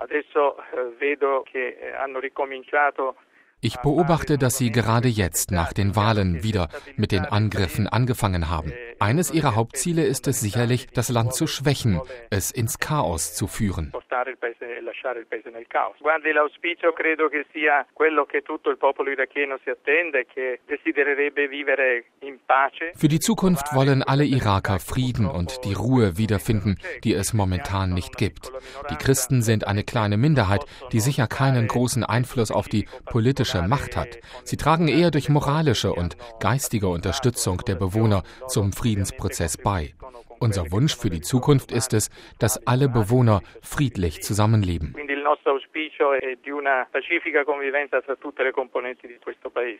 Ich beobachte, dass sie gerade jetzt nach den Wahlen wieder mit den Angriffen angefangen haben. Eines ihrer Hauptziele ist es sicherlich, das Land zu schwächen, es ins Chaos zu führen. Für die Zukunft wollen alle Iraker Frieden und die Ruhe wiederfinden, die es momentan nicht gibt. Die Christen sind eine kleine Minderheit, die sicher keinen großen Einfluss auf die politische Macht hat. Sie tragen eher durch moralische und geistige Unterstützung der Bewohner zum Friedensprozess bei. Unser Wunsch für die Zukunft ist es, dass alle Bewohner friedlich zusammenleben.